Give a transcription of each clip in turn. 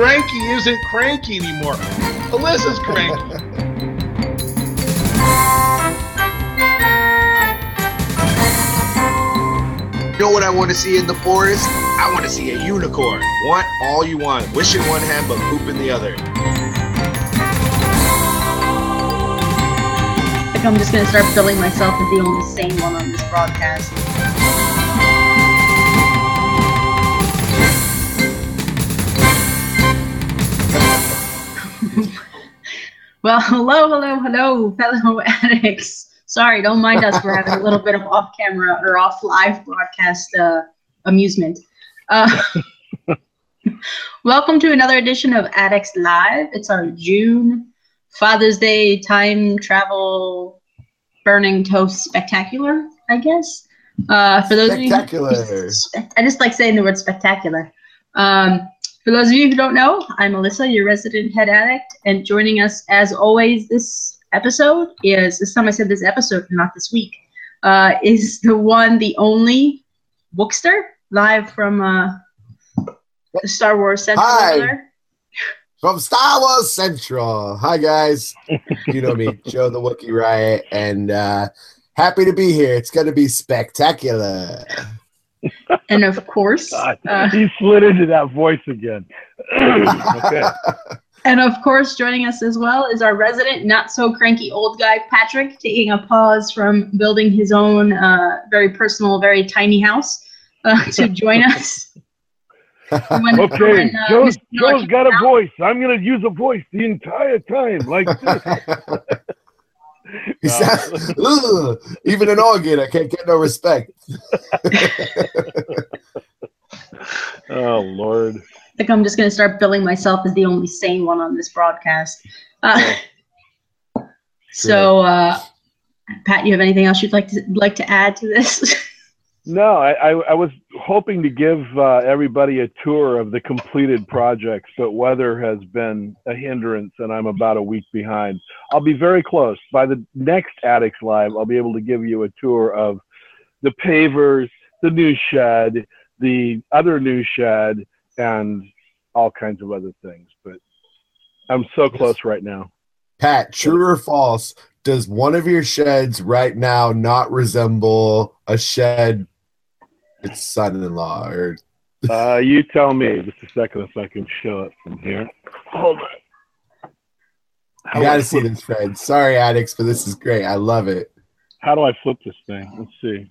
Cranky isn't cranky anymore. Alyssa's cranky. You know what I want to see in the forest? I want to see a unicorn. Want all you want. Wish in one hand, but poop in the other. I think I'm just going to start billing myself as the only sane one on this broadcast. Well, hello, fellow addicts. Sorry, don't mind us. We're having a little bit of off-camera or off-live broadcast amusement. Welcome to another edition of Addicts Live. It's our June Father's Day time travel burning toast spectacular, I guess. For those spectacular. Of you, I just like saying the word spectacular. For those of you who don't know, I'm Alyssa, your resident head addict, and joining us as always this episode is, this time I said this episode, not this week, is the one, the only Bookster, live from the Star Wars Central. Hi, from Star Wars Central. Hi, guys. You know me, Joe the Wookiee Riot, and happy to be here. It's going to be spectacular. And of course, he slid into that voice again. Okay. And of course, joining us as well is our resident, not so cranky old guy, Patrick, taking a pause from building his own very personal, very tiny house to join us. Joe's got a voice. I'm going to use a voice the entire time, like this. Even an organ, I can't get no respect. Oh, Lord. I think I'm just going to start billing myself as the only sane one on this broadcast. So, Pat, you have anything else you'd like to add to this? No, I was hoping to give everybody a tour of the completed projects, but weather has been a hindrance, and I'm about a week behind. I'll be very close. By the next Addicts Live, I'll be able to give you a tour of the pavers, the new shed, the other new shed, and all kinds of other things. But I'm so close right now. Pat, true or false, does one of your sheds right now not resemble a shed its son-in-law? Or you tell me. Just a second if I can show it from here. Hold on. You got to see this, Fred. Sorry, addicts, but this is great. I love it. How do I flip this thing? Let's see.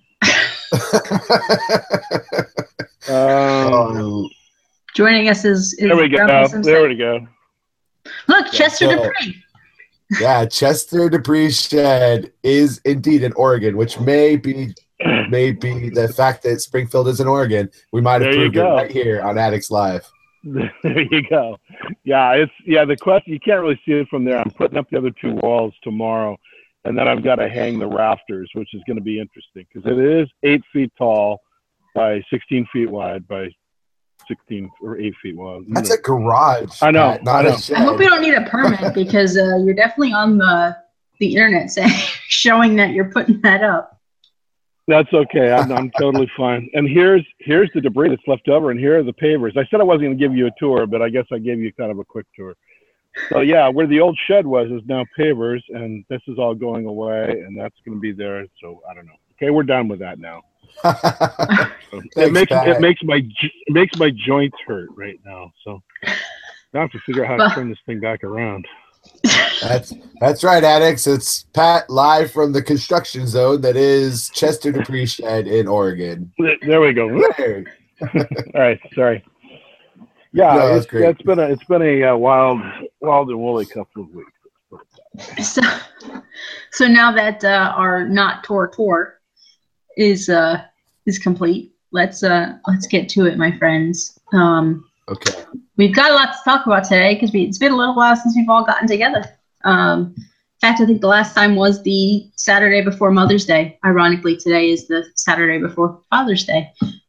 Joining us is there we go. There we go. Look, Chester Dupree. Yeah, Chester Dupree's shed is indeed in Oregon, which may be the fact that Springfield is in Oregon. We might have proved it right here on Addicts Live. There you go. Yeah, the question, you can't really see it from there. I'm putting up the other two walls tomorrow, and then I've got to hang the rafters, which is going to be interesting because it is 8 feet tall by 16 feet wide by 16 or 8 feet wide. That's a garage. I know. Not a shed. I hope you don't need a permit because you're definitely on the internet showing that you're putting that up. That's okay. I'm totally fine. And here's the debris that's left over, and here are the pavers. I said I wasn't going to give you a tour, but I guess I gave you kind of a quick tour. So yeah, where the old shed was is now pavers, and this is all going away, and that's going to be there. So I don't know. Okay, we're done with that now. It makes my joints hurt right now. So now I have to figure out how to turn this thing back around. That's right, addicts. It's Pat live from the construction zone that is Chester Dupree shed in Oregon. There we go. All right, sorry. Yeah, no, it's been a wild and woolly couple of weeks. So now that our not tour is complete, let's get to it, my friends. Okay. We've got a lot to talk about today because it's been a little while since we've all gotten together. In fact, I think the last time was the Saturday before Mother's Day. Ironically, today is the Saturday before Father's Day.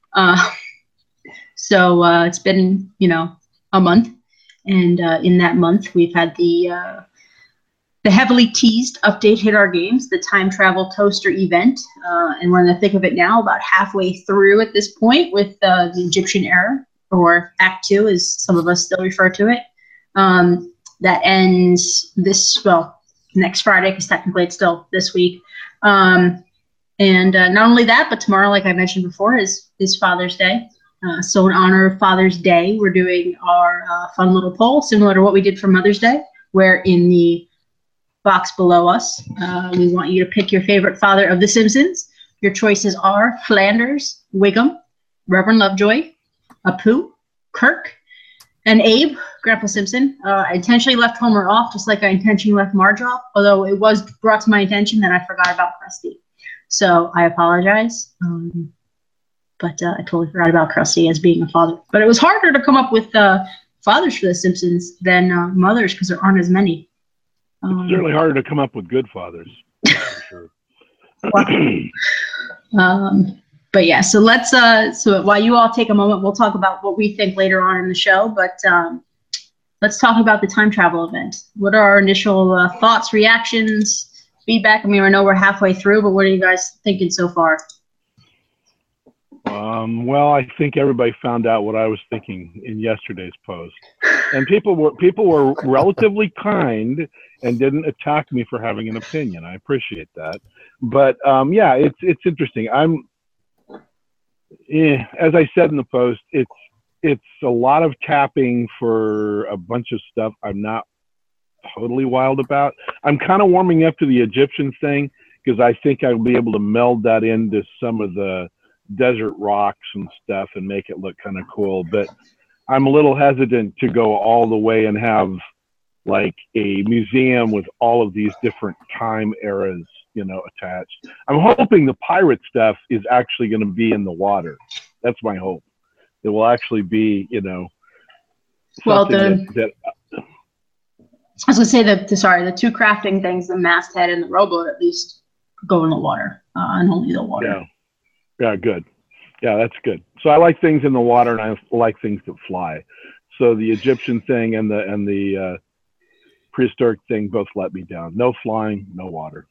So it's been, a month. And in that month, we've had the heavily teased Update Hit Our Games, the time travel toaster event. And we're in the thick of it now, about halfway through at this point with the Egyptian era. or Act 2, as some of us still refer to it. That ends next Friday, because technically it's still this week. And not only that, but tomorrow, like I mentioned before, is Father's Day. So in honor of Father's Day, we're doing our fun little poll, similar to what we did for Mother's Day, where in the box below us, we want you to pick your favorite father of The Simpsons. Your choices are Flanders, Wiggum, Reverend Lovejoy, Apu, Kirk, and Abe, Grandpa Simpson. I intentionally left Homer off, just like I intentionally left Marge off, although it was brought to my attention that I forgot about Krusty. So I apologize. But I totally forgot about Krusty as being a father. But it was harder to come up with fathers for The Simpsons than mothers, because there aren't as many. It's certainly harder to come up with good fathers, for sure. But yeah, so let's so while you all take a moment, we'll talk about what we think later on in the show. But let's talk about the time travel event. What are our initial thoughts, reactions, feedback? I mean, I know we're halfway through, but what are you guys thinking so far? Well, I think everybody found out what I was thinking in yesterday's post, and people were relatively kind and didn't attack me for having an opinion. I appreciate that. But yeah, it's interesting. As I said in the post, it's a lot of tapping for a bunch of stuff I'm not totally wild about. I'm kind of warming up to the Egyptian thing, because I think I'll be able to meld that into some of the desert rocks and stuff and make it look kind of cool. But I'm a little hesitant to go all the way and have like a museum with all of these different time eras, attached. I'm hoping the pirate stuff is actually going to be in the water. That's my hope. It will actually be, well, I was going to say the two crafting things, the masthead and the rowboat, at least go in the water, and only the water. Yeah, good. Yeah, that's good. So I like things in the water, and I like things that fly. So the Egyptian thing and the prehistoric thing both let me down. No flying, no water.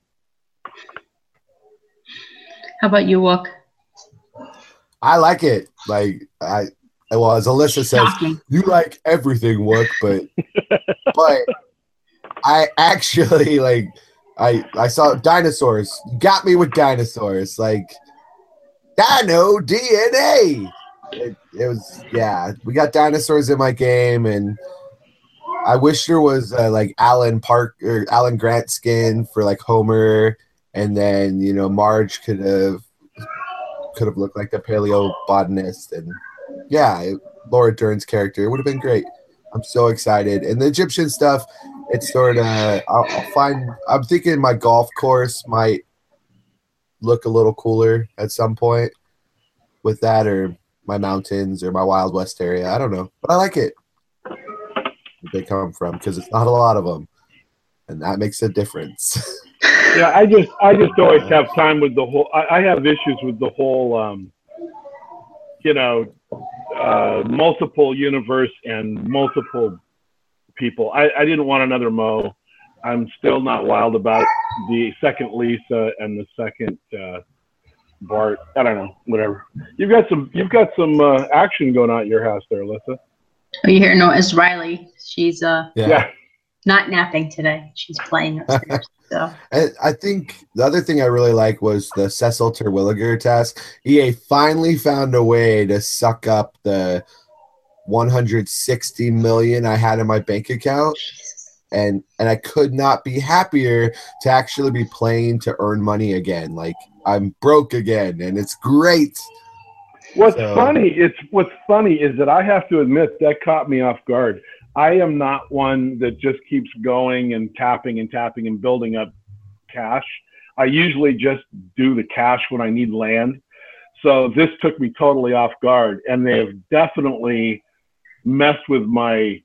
How about you, Wook? I like it. Like as Alyssa says, you like everything, Wook, but I actually I saw dinosaurs. You got me with dinosaurs. Like Dino DNA. It was, yeah, we got dinosaurs in my game, and I wish there was like Alan Grant skin for like Homer, and then Marge could have looked like the paleobotanist, and yeah, Laura Dern's character, it would have been great. I'm so excited. And the Egyptian stuff, it's sort of I'm thinking my golf course might look a little cooler at some point with that, or my mountains or my Wild West area. I don't know, but I like it. Where they come from, because it's not a lot of them, and that makes a difference. Yeah, I just always have time with the whole. I have issues with the whole, multiple universe and multiple people. I didn't want another Mo. I'm still not wild about the second Lisa and the second Bart. I don't know, whatever. You've got some action going on at your house there, Alyssa. Oh, you hear? No, it's Riley. She's not napping today. She's playing upstairs. So. And I think the other thing I really like was the Cecil Terwilliger task. EA finally found a way to suck up the $160 million I had in my bank account. And I could not be happier to actually be playing to earn money again. Like, I'm broke again, and it's great. What's funny is that I have to admit that caught me off guard. I am not one that just keeps going and tapping and building up cash. I usually just do the cash when I need land. So this took me totally off guard, and they have definitely messed with my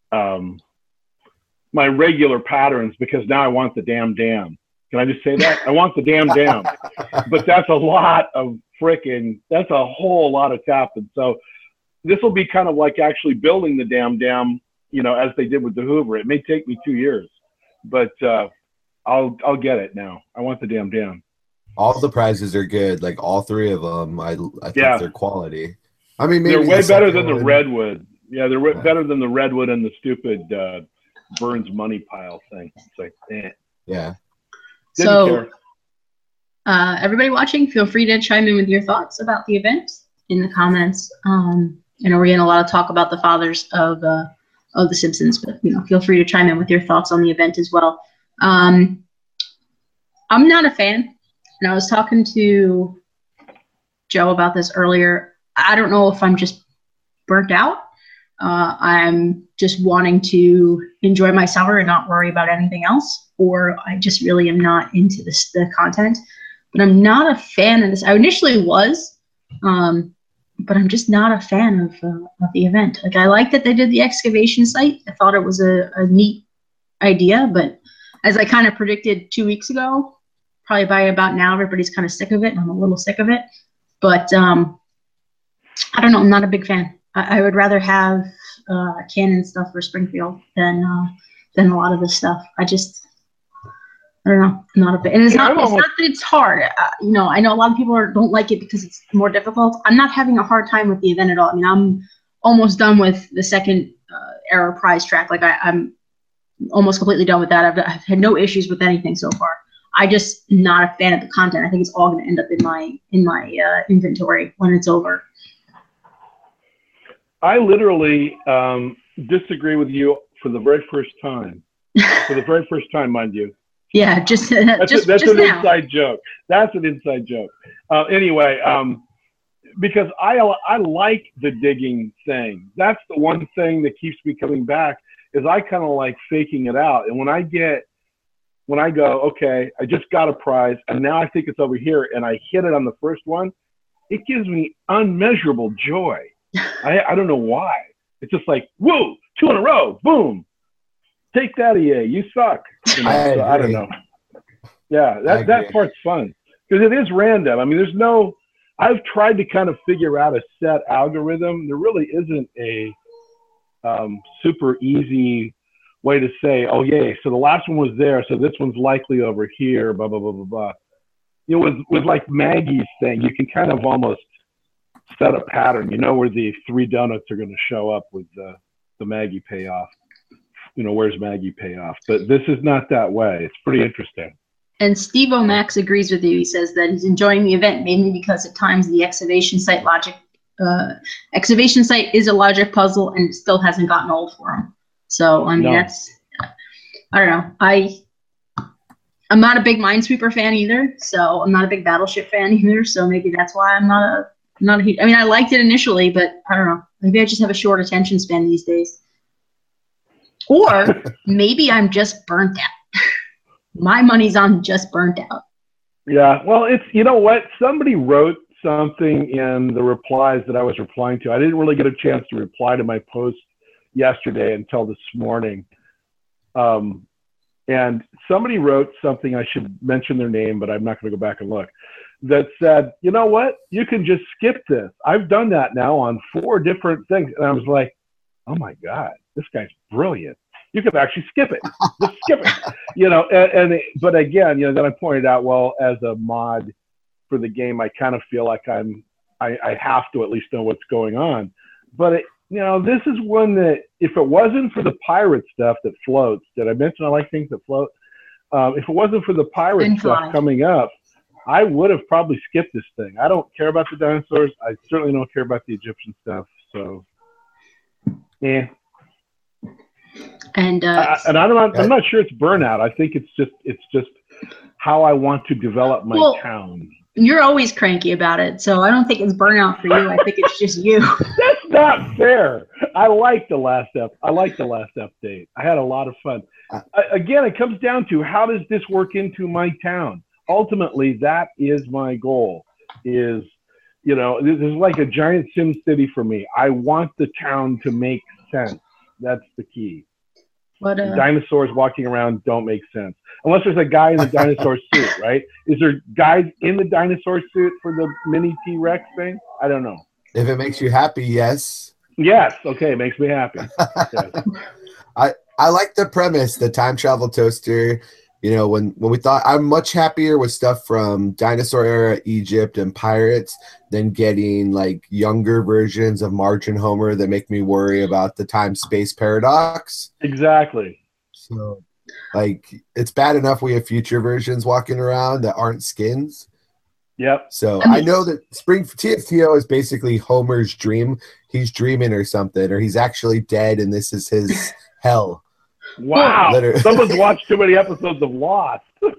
my regular patterns, because now I want the damn. Can I just say that? I want the damn. But that's a lot of that's a whole lot of tapping. So this will be kind of like actually building the damn, as they did with the Hoover. It may take me 2 years, but I'll get it now. I want the damn. All the prizes are good. Like all three of them, I think they're quality. I mean, maybe They're way the better second than the one- redwood. Yeah, they're better than the redwood and the stupid Burns money pile thing. It's like, Yeah. Didn't So, care. everybody watching, feel free to chime in with your thoughts about the event in the comments. I know we're getting a lot of talk about the fathers of The Simpsons, but feel free to chime in with your thoughts on the event as well. I'm not a fan, and I was talking to Joe about this earlier. I don't know if I'm just burnt out. I'm just wanting to enjoy my summer and not worry about anything else, or I just really am not into the content. But I'm not a fan of this. I initially was, but I'm just not a fan of the event. Like, I like that they did the excavation site. I thought it was a neat idea, but as I kind of predicted 2 weeks ago, probably by about now, everybody's kind of sick of it, and I'm a little sick of it. But I don't know. I'm not a big fan. I would rather have canon stuff for Springfield than a lot of this stuff. I don't know. I'm not a big, and it's not that it's hard. I know a lot of people don't like it because it's more difficult. I'm not having a hard time with the event at all. I mean, I'm almost done with the second era prize track. Like, I'm almost completely done with that. I've had no issues with anything so far. I just not a fan of the content. I think it's all going to end up in my inventory when it's over. I literally disagree with you for the very first time. For the very first time, mind you. Yeah, that's an now. inside joke. That's an inside joke. Anyway, because I like the digging thing. That's the one thing that keeps me coming back, is I kind of like faking it out. And when I go, okay, I just got a prize, and now I think it's over here, and I hit it on the first one, it gives me unmeasurable joy. I don't know why. It's just like, whoa, 2 in a row, boom. Take that, EA, you suck. I don't know. Yeah, that part's fun, because it is random. I mean, I've tried to kind of figure out a set algorithm. There really isn't a super easy way to say, oh, yay, so the last one was there, so this one's likely over here, blah, blah, blah, blah, blah. With like Maggie's thing, you can kind of almost set a pattern. Where the 3 donuts are going to show up with the Maggie payoff. Where's Maggie payoff? But this is not that way. It's pretty interesting. And Steve O'Max agrees with you. He says that he's enjoying the event mainly because at times the excavation site is a logic puzzle, and it still hasn't gotten old for him. So, I mean, I don't know. I'm not a big Minesweeper fan either, so I'm not a big Battleship fan either, so maybe that's why I'm not a huge, I mean, I liked it initially, but I don't know. Maybe I just have a short attention span these days. Or maybe I'm just burnt out. My money's on just burnt out. Yeah, well, it's, you know what? Somebody wrote something in the replies that I was replying to. I didn't really get a chance to reply to my post yesterday until this morning. And somebody wrote something, I should mention their name, but I'm not going to go back and look, that said, you know what? You can just skip this. I've done that now on 4 different things. And I was like, oh my God, this guy's brilliant. You can actually skip it. Just skip it. But again, then I pointed out, well, as a mod for the game, I kind of feel like I have to at least know what's going on. But this is one that, if it wasn't for the pirate stuff that floats, did I mention I like things that float? If it wasn't for the pirate stuff coming up, I would have probably skipped this thing. I don't care about the dinosaurs. I certainly don't care about the Egyptian stuff. So, yeah. And I'm not sure it's burnout. I think it's just how I want to develop my town. You're always cranky about it, so I don't think it's burnout for you. I think it's just you. That's not fair. I like the last update. I had a lot of fun. Again, it comes down to, how does this work into my town? Ultimately, that is my goal. This is like a giant Sim City for me. I want the town to make sense. That's the key. Dinosaurs walking around don't make sense. Unless there's a guy in the dinosaur suit, right? Is there guys in the dinosaur suit for the mini T-Rex thing? I don't know. If it makes you happy, yes. Yes. Okay, it makes me happy. Yes. I like the premise, the time travel toaster. when we thought I'm much happier with stuff from dinosaur era Egypt and pirates than getting like younger versions of Marge and Homer that make me worry about the time space paradox. Exactly. So like it's bad enough we have future versions walking around that aren't skins. Yep. So I know that Spring TFTO is basically Homer's dream. He's dreaming or something, or he's actually dead and this is his hell. Wow. Someone's watched too many episodes of Lost.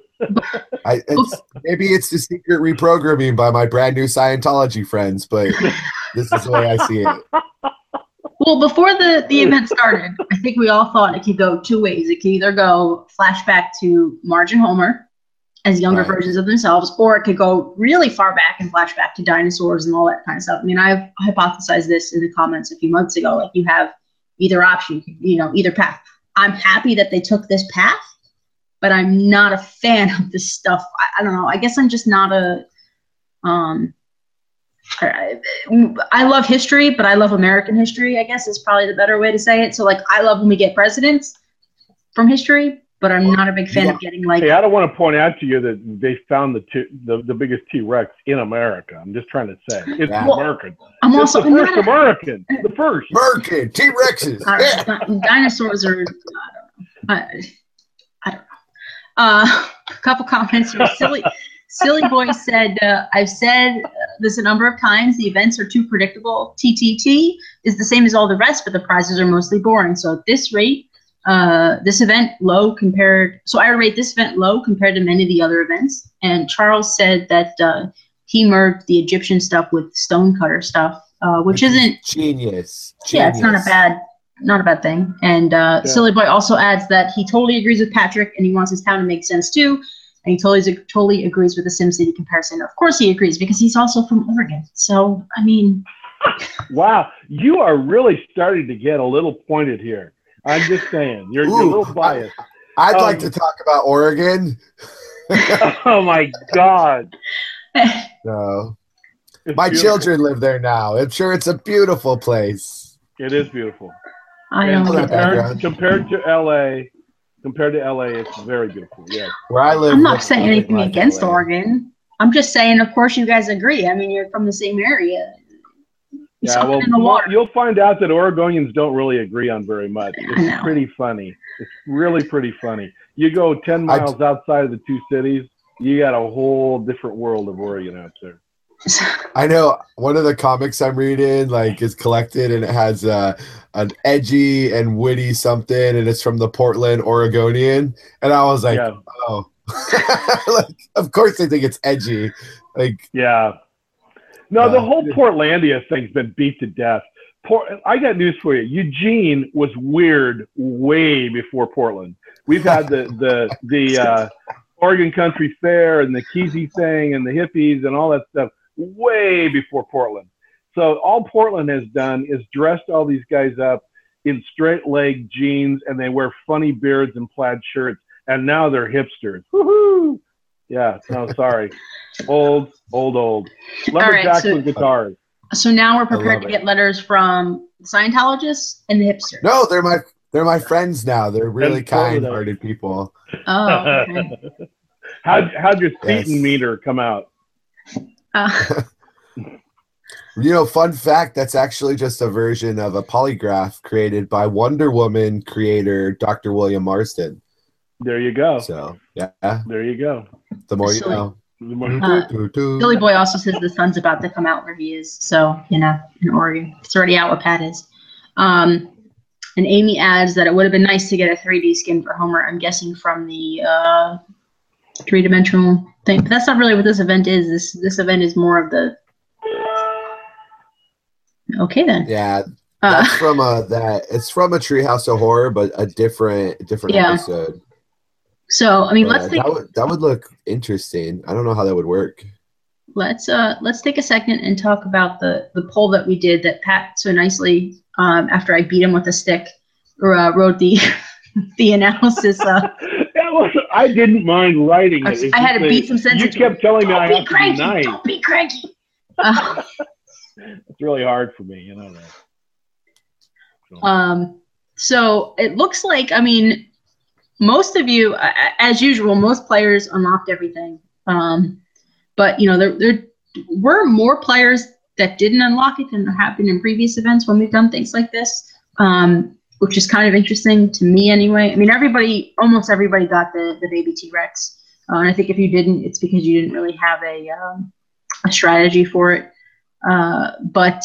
Maybe it's the secret reprogramming by my brand new Scientology friends, but this is the way I see it. Well, before the event started, I think we all thought it could go two ways. It could either go flashback to Marge and Homer as younger versions of themselves, or it could go really far back and flashback to dinosaurs and all that kind of stuff. I mean, I've hypothesized this in the comments a few months ago. Like, you have either option, either path. I'm happy that they took this path, but I'm not a fan of this stuff. I don't know. I guess I'm just not I love history, but I love American history, I guess is probably the better way to say it. So, like, I love when we get presidents from history, but I'm not a big fan of getting like. Hey, I don't want to point out to you that they found the biggest T-Rex in America. I'm just trying to say it's American. It's the first American. The first American T-Rexes. Dinosaurs are. I don't know. A couple comments from Silly Boy said, I've said this a number of times, the events are too predictable. TTT is the same as all the rest, but the prizes are mostly boring. So at this rate, this event low compared. So I rate this event low compared to many of the other events. And Charles said that he merged the Egyptian stuff with Stonecutter stuff, which isn't genius. Yeah, it's not a bad thing. And Silly Boy also adds that he totally agrees with Patrick and he wants his town to make sense too. And he totally agrees with the SimCity comparison. Of course he agrees, because he's also from Oregon. So, I mean. Wow. You are really starting to get a little pointed here. I'm just saying. You're a little biased. I'd like to talk about Oregon. Oh, my God. No. My children live there now. I'm sure it's a beautiful place. It is beautiful. Compared to L.A., it's very beautiful. Yeah. Where I live, I'm not saying anything against Oregon. I'm just saying, of course, you guys agree. I mean, you're from the same area. Yeah, well, you'll find out that Oregonians don't really agree on very much. It's pretty funny. It's really pretty funny. You go 10 miles outside of the two cities, you got a whole different world of Oregon out there. I know one of the comics I'm reading is collected, and it has an edgy and witty something, and it's from the Portland Oregonian, and I was like, oh, of course they think it's edgy. The whole Portlandia thing's been beat to death. I got news for you. Eugene was weird way before Portland. We've had the Oregon Country Fair and the Kesey thing and the hippies and all that stuff way before Portland. So all Portland has done is dressed all these guys up in straight leg jeans, and they wear funny beards and plaid shirts, and now they're hipsters. Woohoo! Yeah, no, sorry. Old. Lumberjacks with guitars. So now we're prepared to get letters from Scientologists and the hipsters. No, they're my friends now. They're really kind-hearted people. Oh, okay. How'd your Seton meter come out? Fun fact, that's actually just a version of a polygraph created by Wonder Woman creator Dr. William Marston. There you go. So, yeah. There you go. The more you know. Silly Boy also says the sun's about to come out where he is. So, in Oregon. It's already out where Pat is. And Amy adds that it would have been nice to get a 3D skin for Homer, I'm guessing from the three-dimensional thing. But that's not really what this event is. This event is more of the... Okay, then. Yeah. That's from it's from a Treehouse of Horror, but a different episode. So, I mean, let's take... That would look interesting. I don't know how that would work. Let's take a second and talk about the poll that we did that Pat so nicely, after I beat him with a stick, wrote the analysis. I didn't mind writing it. I had to beat some sense. You kept telling me I have to be nice. Don't be cranky. It's really hard for me, that. So it looks like, I mean, most of you, as usual, most players unlocked everything. But there were more players that didn't unlock it than there have been in previous events when we've done things like this, which is kind of interesting to me anyway. I mean, almost everybody got the baby T-Rex. And I think if you didn't, it's because you didn't really have a strategy for it. But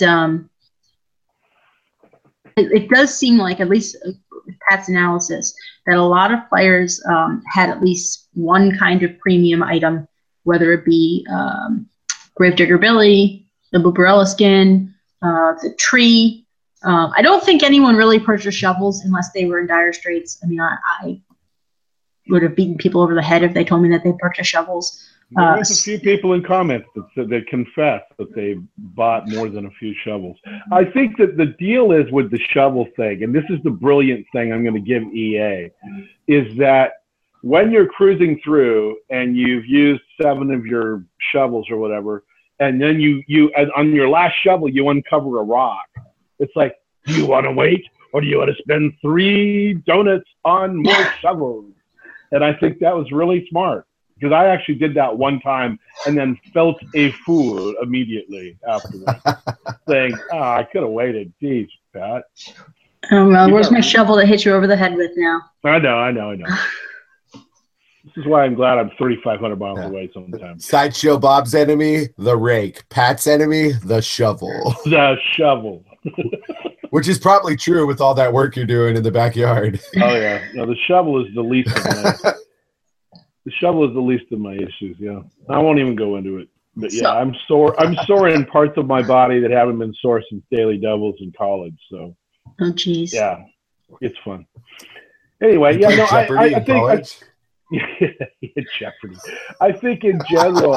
it does seem like, at least with Pat's analysis, that a lot of players had at least one kind of premium item, whether it be Gravedigger Billy, the Blueberella skin, the tree. I don't think anyone really purchased shovels unless they were in dire straits. I mean, I would have beaten people over the head if they told me that they purchased shovels. There's a few people in comments that confess that they bought more than a few shovels. I think that the deal is with the shovel thing, and this is the brilliant thing I'm going to give EA, is that when you're cruising through and you've used 7 of your shovels or whatever, and then you on your last shovel you uncover a rock, it's like, do you want to wait, or do you want to spend 3 donuts on more shovels? And I think that was really smart, because I actually did that one time and then felt a fool immediately afterwards, saying, I could have waited. Jeez, Pat. Oh, well, where's my shovel that hit you over the head with now? I know. This is why I'm glad I'm 3,500 miles away sometimes. Sideshow Bob's enemy, the rake. Pat's enemy, the shovel. The shovel. Which is probably true with all that work you're doing in the backyard. Oh, yeah. No, the shovel is the least of my the shovel is the least of my issues, yeah. I won't even go into it. But yeah, I'm sore in parts of my body that haven't been sore since daily doubles in college. So oh geez. Yeah. It's fun. Anyway, yeah, no, I think Jeopardy. I think in general,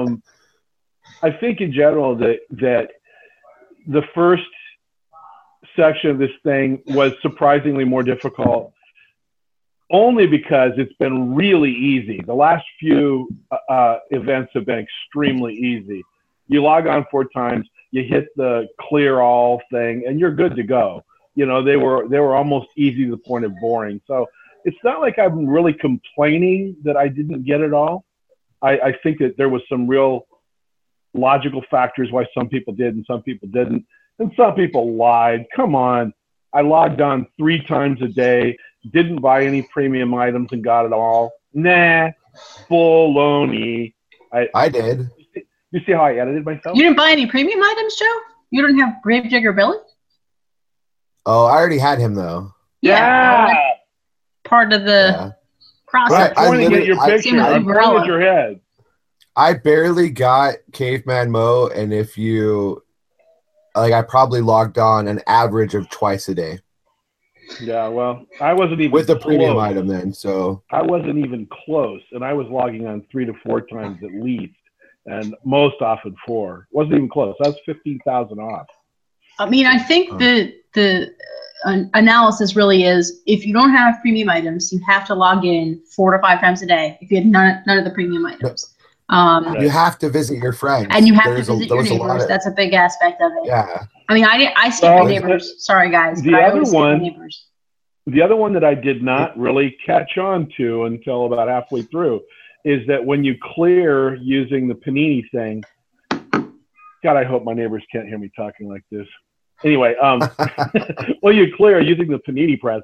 that the first section of this thing was surprisingly more difficult, only because it's been really easy. The last few events have been extremely easy. You log on 4 times, you hit the clear all thing, and you're good to go. They were almost easy to the point of boring. So it's not like I'm really complaining that I didn't get it all. I think that there was some real logical factors why some people did and some people didn't. And some people lied. Come on. I logged on 3 times a day, didn't buy any premium items and got it all. Nah, baloney. I did. You see how I edited myself? You didn't buy any premium items, Joe? You don't have Gravedigger Billy? Oh, I already had him, though. Yeah. Part of the process. I'm pointing at your picture. I'm pointing at your head. I barely got Caveman Mo, and if you... I probably logged on an average of twice a day. Yeah, well, I wasn't even with the premium close. item then, so I wasn't even close, and I was logging on 3 to 4 times at least, and most often 4. Wasn't even close. I was 15,000 off. I mean, I think the analysis really is, if you don't have premium items, you have to log in 4 to 5 times a day. If you had none of the premium items. You have to visit your friends, and you have to visit your neighbors. That's a big aspect of it. Yeah. I mean, I skip my neighbors. Sorry, guys. The other one that I did not really catch on to until about halfway through is that when you clear using the panini thing, God, I hope my neighbors can't hear me talking like this. Anyway, when you clear using the panini press,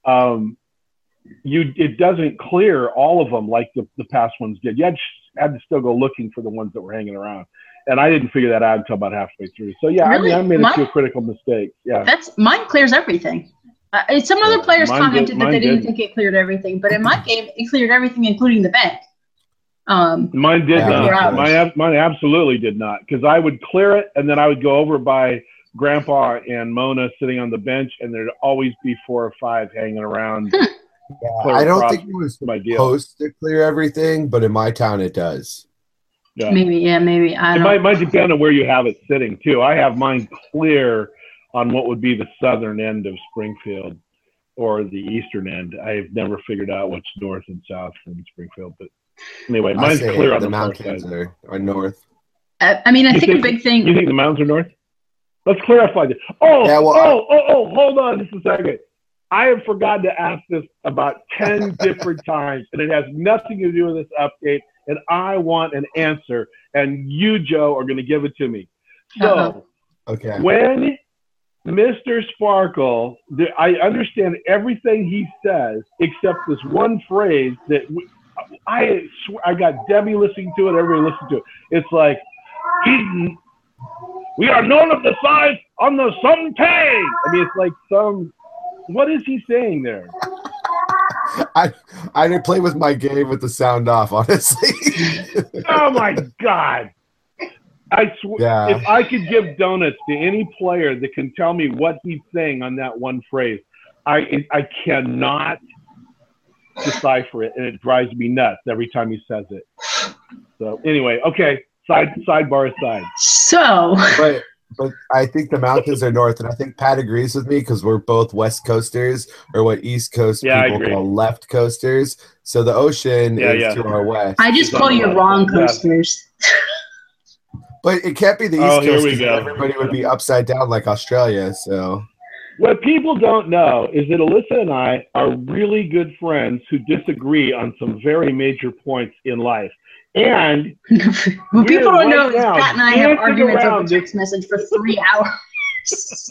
it doesn't clear all of them like the past ones did. You had to still go looking for the ones that were hanging around, and I didn't figure that out until about halfway through. So yeah, really? I made a few critical mistakes. Yeah, mine clears everything. Some other players commented that they didn't think it cleared everything, but in my game, it cleared everything, including the bank. Mine did not. Mine absolutely did not, because I would clear it, and then I would go over by Grandpa and Mona sitting on the bench, and there'd always be 4 or 5 hanging around. Yeah, I don't think it was supposed to clear everything, but in my town it does. Yeah. Maybe. It might depend on where you have it sitting too. I have mine clear on what would be the southern end of Springfield or the eastern end. I've never figured out what's north and south from Springfield, but anyway, mine's clear on the mountains are north. I mean, I think a big thing. You think the mountains are north? Let's clarify this. Hold on just a second. I have forgotten to ask this about 10 different times, and it has nothing to do with this update, and I want an answer, and you, Joe, are going to give it to me. So, Okay. when Mr. Sparkle, I understand everything he says except this one phrase that I swear, I got Debbie listening to it, everybody listening to it. It's like, we are none of the size on the Someday. I mean, it's like what is he saying there? I didn't play with my game with the sound off, honestly. Oh my God. I swear, Yeah. if I could give donuts to any player that can tell me what he's saying on that one phrase, I cannot decipher it, and it drives me nuts every time he says it. So anyway, okay, sidebar aside. So, But I think the mountains are north, and I think Pat agrees with me because we're both West Coasters, or what East Coast people call left coasters. So the ocean is to our west. I just call you wrong coasters. But it can't be the East Here Coast we because go. everybody would be upside down like Australia. So What people don't know is that Alyssa and I are really good friends who disagree on some very major points in life. And what people don't know is now Pat and I have dancing arguments around over text message for 3 hours.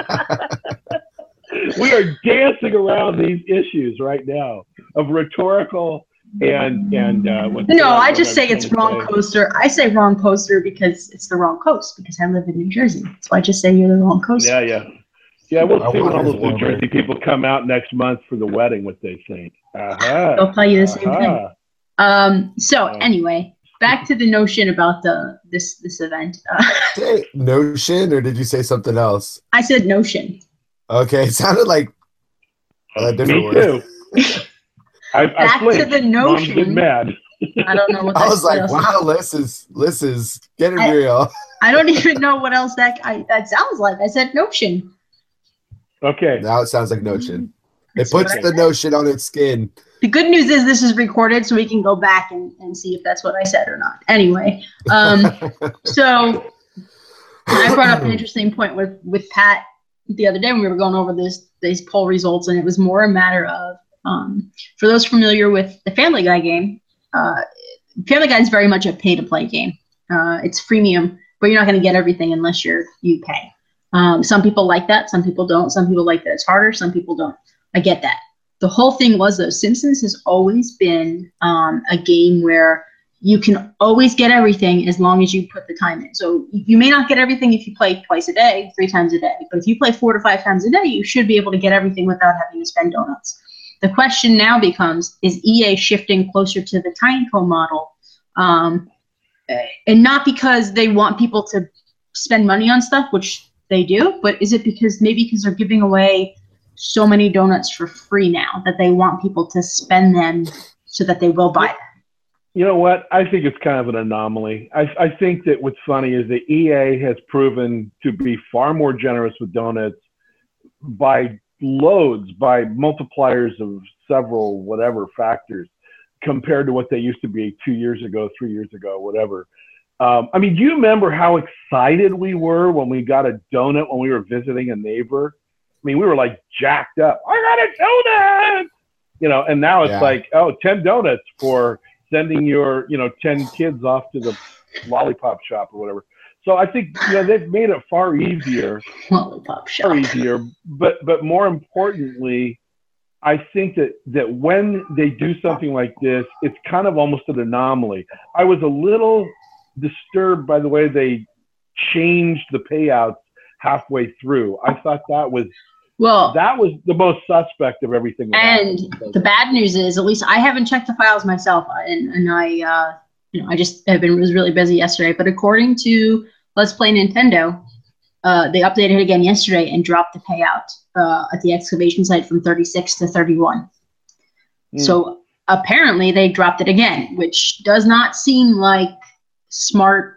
we are dancing around these issues right now of rhetorical and No, I just say it's wrong coaster. I say wrong coaster because it's the wrong coast, because I live in New Jersey. So I just say you're the wrong coaster. Yeah, we'll I see when all want those New his Jersey people come out next month for the wedding, what they think. They'll tell you the same thing. So anyway, back to the notion about this event. say notion, or did you say something else? I said notion. Okay, it sounded like a different Me word. too. I Back to flinched. the Mom's getting notion. mad. I don't know what that I was like, else- wow, Liz is getting real. I don't even know what else that sounds like. I said notion. Okay. Now it sounds like notion. It That's what puts I the said. notion on its skin. The good news is this is recorded, so we can go back and see if that's what I said or not. Anyway, so I brought up an interesting point with Pat the other day when we were going over these poll results, and it was more a matter of, for those familiar with the Family Guy game, Family Guy is very much a pay-to-play game. It's freemium, but you're not going to get everything unless you pay. Some people like that. Some people don't. Some people like that it's harder. Some people don't. I get that. The whole thing was, though, Simpsons has always been a game where you can always get everything as long as you put the time in. So you may not get everything if you play twice a day, 3 times a day. But if you play 4 to 5 times a day, you should be able to get everything without having to spend donuts. The question now becomes, is EA shifting closer to the Timeco model? And not because they want people to spend money on stuff, which they do, but is it because they're giving away so many donuts for free now that they want people to spend them so that they will buy them? You know what? I think it's kind of an anomaly. I think that what's funny is that EA has proven to be far more generous with donuts by loads, by multipliers of several whatever factors compared to what they used to be 2 years ago, 3 years ago, whatever. I mean, do you remember how excited we were when we got a donut when we were visiting a neighbor? I mean, we were like jacked up. I got a donut! You know, and now it's like, 10 donuts for sending your, 10 kids off to the lollipop shop or whatever. So I think, they've made it far easier. Lollipop shop. Far easier. But more importantly, I think that when they do something like this, it's kind of almost an anomaly. I was a little disturbed by the way they changed the payouts halfway through. I thought that was the most suspect of everything. And the bad news is, at least I haven't checked the files myself, and I just was really busy yesterday. But according to Let's Play Nintendo, they updated it again yesterday and dropped the payout at the excavation site from 36 to 31. So apparently they dropped it again, which does not seem like smart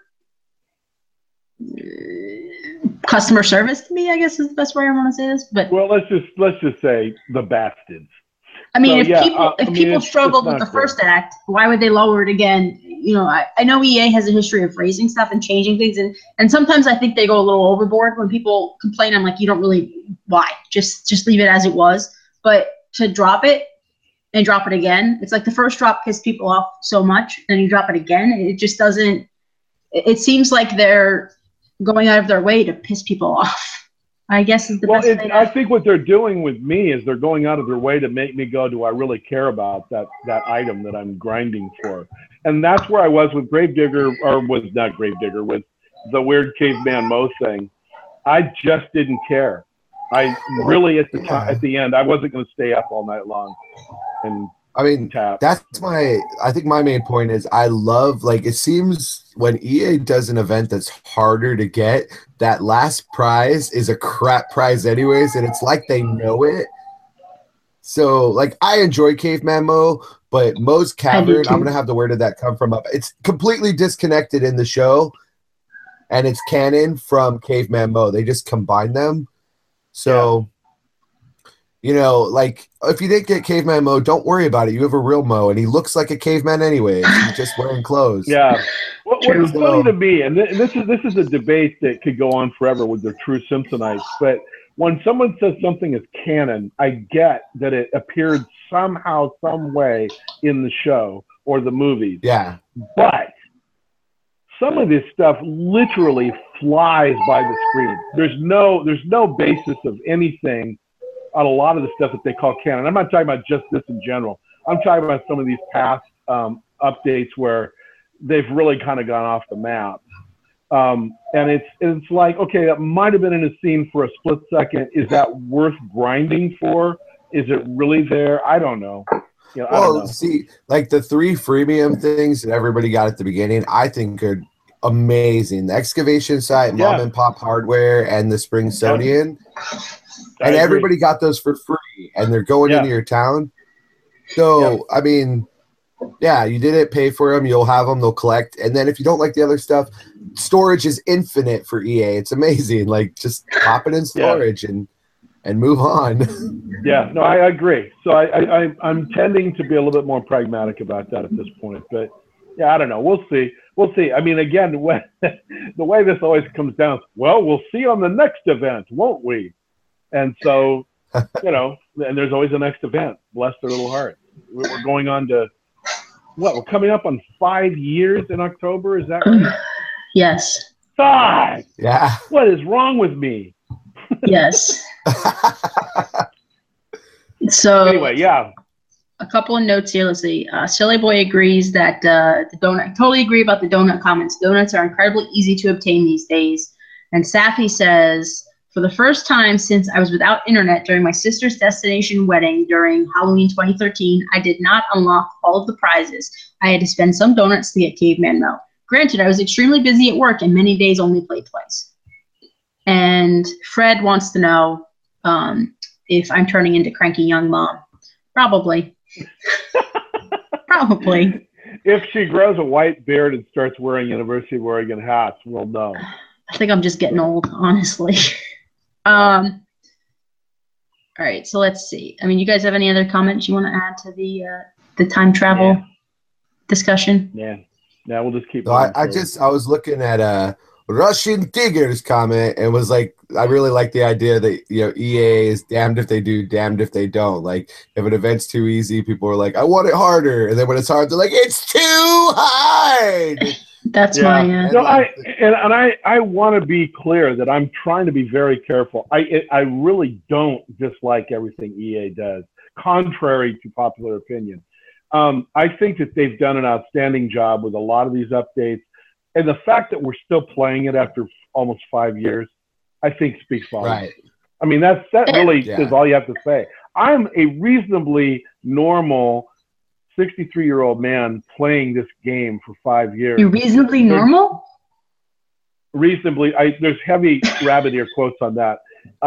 customer service to me, I guess is the best way I want to say this. But well, let's just say the bastards. I mean, So, if people struggled with the first act, why would they lower it again? I know EA has a history of raising stuff and changing things, and sometimes I think they go a little overboard when people complain. I'm like, you don't really, why? Just leave it as it was. but to drop it and drop it again, it's like the first drop pissed people off so much, and you drop it again, it just doesn't. It seems like they're going out of their way to piss people off. I guess is the best way. I think what they're doing with me is they're going out of their way to make me go, do I really care about that item that I'm grinding for? And that's where I was with Gravedigger, or was not Gravedigger, with the weird Caveman Mo thing. I just didn't care. I really, at the end, I wasn't going to stay up all night long. And I mean, tap. I think my main point is I love, like, it seems when EA does an event that's harder to get, that last prize is a crap prize anyways, and it's like they know it. So, like, I enjoy Caveman Mo, but Mo's Cavern, I'm going to have the where did that come from up. It's completely disconnected in the show, and it's canon from Caveman Mo. They just combine them. So... You know, like, if you didn't get Caveman Mo, don't worry about it. You have a real Mo, and he looks like a caveman anyway. He's just wearing clothes. Yeah. What's funny to me, and this is a debate that could go on forever with the true Simpsonites, but when someone says something is canon, I get that it appeared somehow, some way in the show or the movies. Yeah. But some of this stuff literally flies by the screen. There's no basis of anything on a lot of the stuff that they call canon. I'm not talking about just this in general. I'm talking about some of these past updates where they've really kind of gone off the map. And it's like, okay, that might have been in a scene for a split second. Is that worth grinding for? Is it really there? I don't know. You know, I don't know. See, like the 3 freemium things that everybody got at the beginning, I think are amazing. The excavation site, mom and pop hardware, and the Springstonian. And everybody got those for free, and they're going into your town. So, I mean, you did it, pay for them, you'll have them, they'll collect. And then if you don't like the other stuff, storage is infinite for EA. It's amazing. Like, just pop it in storage and move on. Yeah, no, I agree. So I'm tending to be a little bit more pragmatic about that at this point. But, yeah, I don't know. We'll see. We'll see. I mean, again, the way this always comes down, well, we'll see on the next event, won't we? And so, you know, and there's always a next event. Bless their little heart. We're going on to, what, we're coming up on 5 years in October, is that right? Yes. 5! Yeah. What is wrong with me? Yes. So anyway, a couple of notes here. Let's see. Silly Boy agrees that the donut. Totally agree about the donut comments. Donuts are incredibly easy to obtain these days. And Safi says, for the first time since I was without internet during my sister's destination wedding during Halloween 2013, I did not unlock all of the prizes. I had to spend some donuts to get Caveman Mo. Granted, I was extremely busy at work and many days only played twice. And Fred wants to know if I'm turning into cranky young mom. Probably. Probably. If she grows a white beard and starts wearing University of Oregon hats, we'll know. I think I'm just getting old, honestly. All right, so let's see. I mean, you guys have any other comments you want to add to the time travel discussion? Yeah, we'll just keep. So I was looking at Russian Tigger's comment and was like, I really like the idea that, you know, EA is damned if they do, damned if they don't. Like, if an event's too easy, people are like, I want it harder, and then when it's hard, they're like, it's too hard. That's my. No, I want to be clear that I'm trying to be very careful. I really don't dislike everything EA does, contrary to popular opinion. I think that they've done an outstanding job with a lot of these updates, and the fact that we're still playing it after almost 5 years, I think speaks volumes. Right. I mean, that really is all you have to say. I'm a reasonably normal 63-year-old man playing this game for 5 years. You're reasonably normal? Reasonably. There's heavy rabbit ear quotes on that.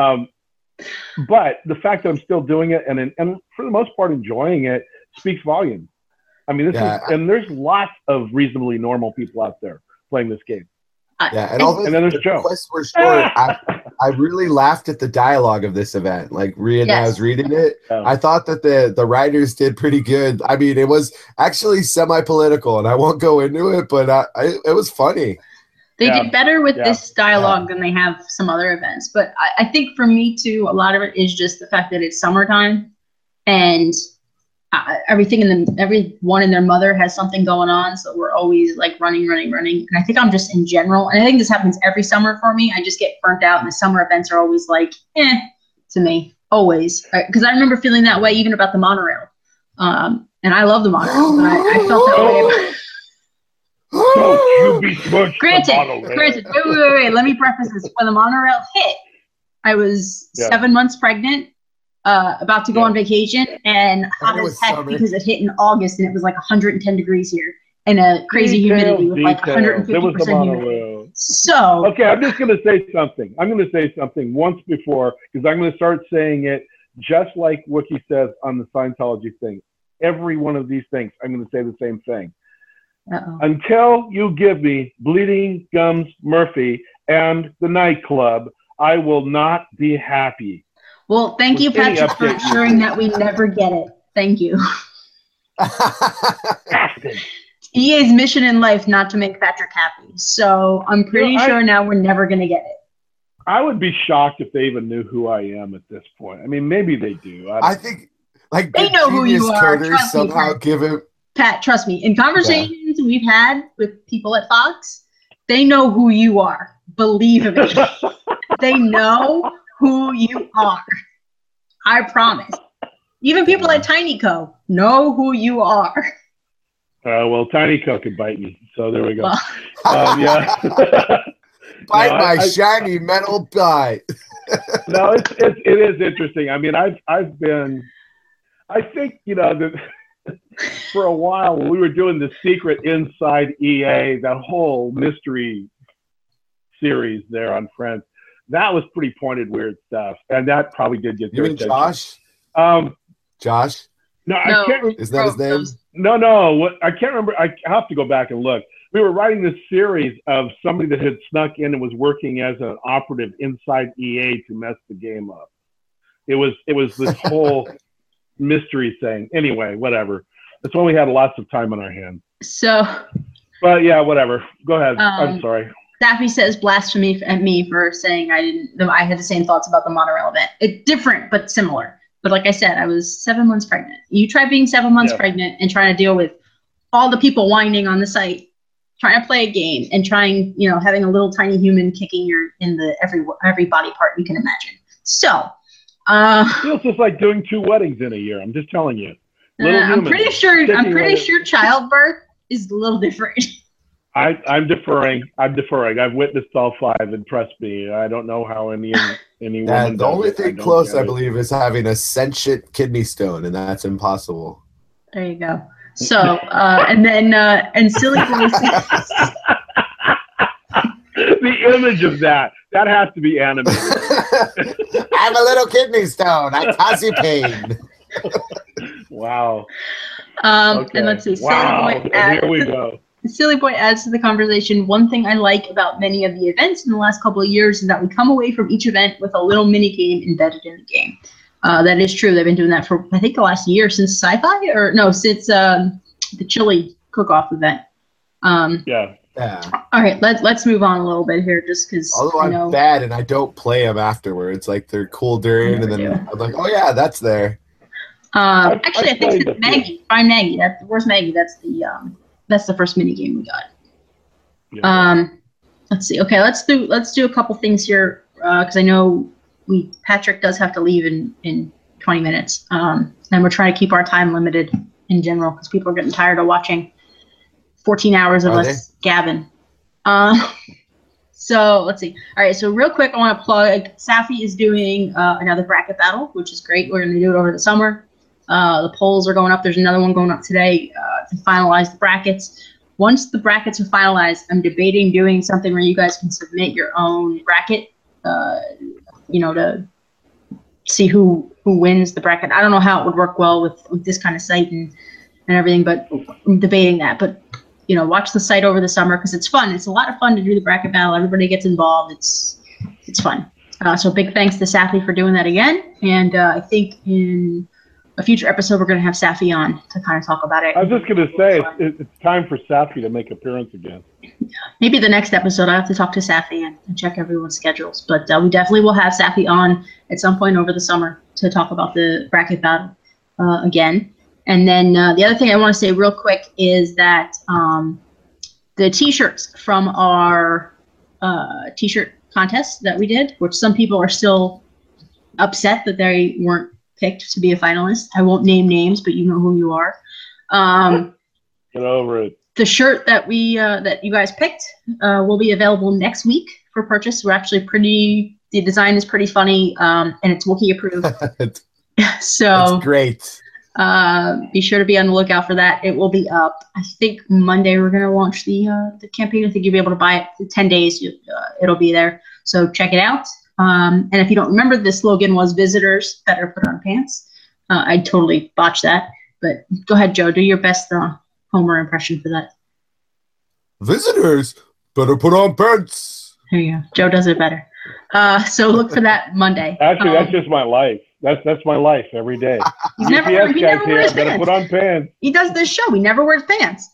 But the fact that I'm still doing it and for the most part enjoying it speaks volumes. I mean, and there's lots of reasonably normal people out there playing this game. And then there's Joe. Quests were short. I really laughed at the dialogue of this event. Like, I was reading it. I thought that the writers did pretty good. I mean, it was actually semi-political, and I won't go into it, but it was funny. They did better with this dialogue than they have some other events. But I think for me, too, a lot of it is just the fact that it's summertime. and everyone and their mother has something going on, so we're always like running. And I think I'm just in general, and I think this happens every summer for me. I just get burnt out, and the summer events are always like, to me, always. Because I remember feeling that way even about the monorail, and I love the monorail, but I felt that way about. Don't you be smushed. Granted. Wait. Let me preface this. When the monorail hit, I was 7 months pregnant, about to go on vacation, and hot as heck because it hit in August, and it was like 110 degrees here, and a crazy humidity with like 150% humidity. So okay, I'm just going to say something. I'm going to say something once before, because I'm going to start saying it just like Wookie says on the Scientology thing. Every one of these things, I'm going to say the same thing. Uh-oh. Until you give me Bleeding Gums Murphy and the nightclub, I will not be happy. Well, thank you, Patrick, for ensuring that we never get it. Thank you. EA's mission in life not to make Patrick happy. So I'm pretty sure now we're never going to get it. I would be shocked if they even knew who I am at this point. I mean, maybe they do. I think like they know who you are. Trust somehow me, give him. Pat, trust me. In conversations we've had with people at Fox, they know who you are. Believe me. They know who you are. I promise. Even people at TinyCo know who you are. Well, TinyCo could bite me, so there we go. Yeah. Bite my shiny metal butt. No, it is interesting. I mean, I've been. I think for a while when we were doing the secret inside EA, that whole mystery series there on Friends, that was pretty pointed weird stuff, and that probably did get their attention. Josh? Josh? No, I can't. Is that his name? No. I can't remember. I have to go back and look. We were writing this series of somebody that had snuck in and was working as an operative inside EA to mess the game up. It was this whole mystery thing. Anyway, whatever. That's when we had lots of time on our hands. So. But yeah, whatever. Go ahead. I'm sorry. Daffy says blasphemy at me for saying I had the same thoughts about the monorail event. It's different but similar. But like I said, I was 7 months pregnant. You try being 7 months pregnant and trying to deal with all the people whining on the site, trying to play a game, and trying, having a little tiny human kicking your in the every body part you can imagine. So it feels just like doing 2 weddings in a year. I'm just telling you. I'm pretty sure childbirth is a little different. I'm deferring. I've witnessed all 5, and trust me, I don't know how any woman. The only thing close, I believe, is having a sentient kidney stone, and that's impossible. There you go. So, and then Silly Boy says, the image of that has to be animated. I have a little kidney stone. I cause you pain. Wow. Okay. And let's see. Wow. Here we go. Silly Boy adds to the conversation, one thing I like about many of the events in the last couple of years is that we come away from each event with a little mini game embedded in the game. That is true. They've been doing that for, I think, the last year since Sci-Fi, since the chili cook-off event. Yeah. All right, let's move on a little bit here, just because. Although I'm bad and I don't play them afterwards, like they're cool during, and then I'm like, oh yeah, that's there. Actually, I think it's Maggie. Find Maggie. Where's Maggie? That's the first mini game we got. Yeah. Let's see. Okay, let's do a couple things here because I know Patrick does have to leave in 20 minutes, and we're trying to keep our time limited in general because people are getting tired of watching 14 hours of us gabbing. So let's see. All right, so real quick, I want to plug. Safi is doing another bracket battle, which is great. We're going to do it over the summer. The polls are going up. There's another one going up today to finalize the brackets. Once the brackets are finalized, I'm debating doing something where you guys can submit your own bracket, to see who wins the bracket. I don't know how it would work well with this kind of site and everything, but I'm debating that. But, watch the site over the summer because it's fun. It's a lot of fun to do the bracket battle. Everybody gets involved. It's fun. So big thanks to Safi for doing that again. And I think in a future episode, we're going to have Safi on to kind of talk about it. I was just going to say, it's time for Safi to make appearance again. Maybe the next episode, I have to talk to Safi and check everyone's schedules. But we definitely will have Safi on at some point over the summer to talk about the bracket battle. again. And then the other thing I want to say real quick is that the T-shirts from our T-shirt contest that we did, which some people are still upset that they weren't picked to be a finalist. I won't name names, but you know who you are. Get over it. The shirt that that you guys picked will be available next week for purchase. We're actually the design is pretty funny, and it's Wookiee approved. So it's great. Be sure to be on the lookout for that. It will be up. I think Monday we're going to launch the campaign. I think you'll be able to buy it in 10 days. It'll be there. So check it out. And if you don't remember, the slogan was "Visitors better put on pants." I totally botched that, but go ahead, Joe. Do your best Homer impression for that. Visitors better put on pants. There you go. Joe does it better. So look for that Monday. Actually, that's just my life. That's my life every day. He never wears pants. Put on pants. He does this show. He never wears pants.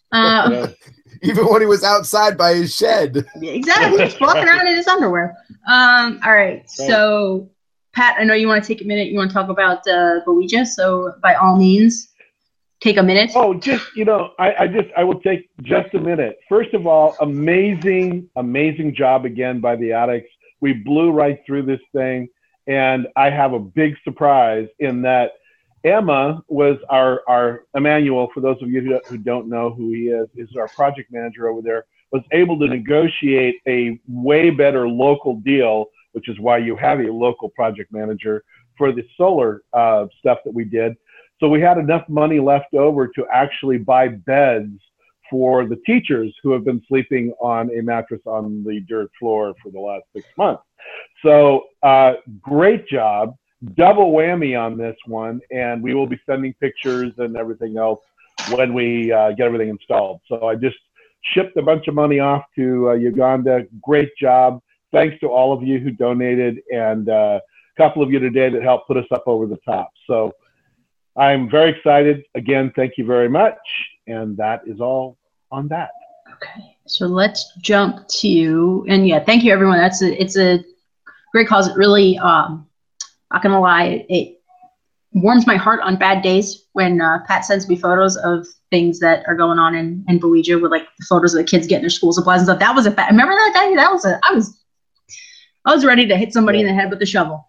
Even when he was outside by his shed. Exactly. He's walking around in his underwear. All right. So, Pat, I know you want to take a minute. You want to talk about Bowija. So, by all means, take a minute. Oh, just, I will take just a minute. First of all, amazing job again by the Addicts. We blew right through this thing. And I have a big surprise in that Emma was our Emmanuel, for those of you who don't know who he is our project manager over there, was able to negotiate a way better local deal, which is why you have a local project manager for the solar stuff that we did. So we had enough money left over to actually buy beds for the teachers who have been sleeping on a mattress on the dirt floor for the last 6 months. So great job, double whammy on this one, and we will be sending pictures and everything else when we get everything installed. So I just shipped a bunch of money off to Uganda. Great job. Thanks to all of you who donated, and a couple of you today that helped put us up over the top. So I'm very excited. Again, thank you very much. And that is all on that. Okay, so let's jump to, and yeah, thank you everyone. It's a great cause. It really, not gonna lie, it warms my heart on bad days when Pat sends me photos of things that are going on in Bowija, with like the photos of the kids getting their school supplies and stuff. That was remember that day? I was ready to hit somebody in the head with a shovel.